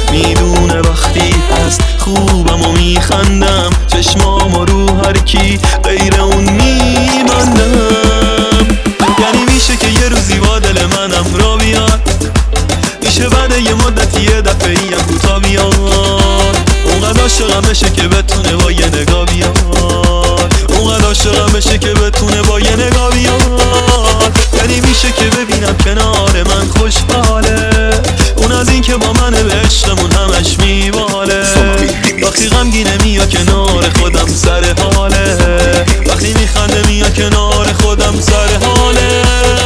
میدونه وقتی هست خوبم و میخندم، چشمامو رو هر کی غیر اون میبندم. یعنی میشه که یه روزی با دل منم را بیاد، میشه بعد یه مدتی یه دفعه هم کوتا بیاد. اونقدر عاشقم بشه که بتونه با یه نگاه بیاد، اونقدر عاشقم بشه که بتونه با یه نگاه بیاد. یعنی میشه که ببینم کنار من خوشحاله، اون از این که با منه به عشقمون همش میباله. وقتی غمگینه میاد کنار خودم سر حاله، وقتی میخنده میاد کنار خودم سر حاله.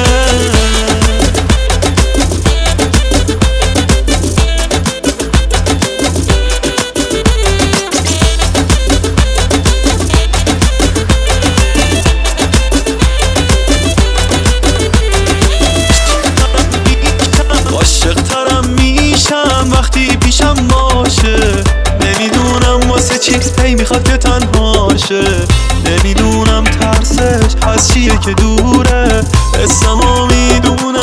عاشق‌ترم میشم وقتی پیشم باشه، نمیدونم واسه چی هی میخواد که تنها شه. نمیدونم ترسش از چیه که دوره، حسمو میدونم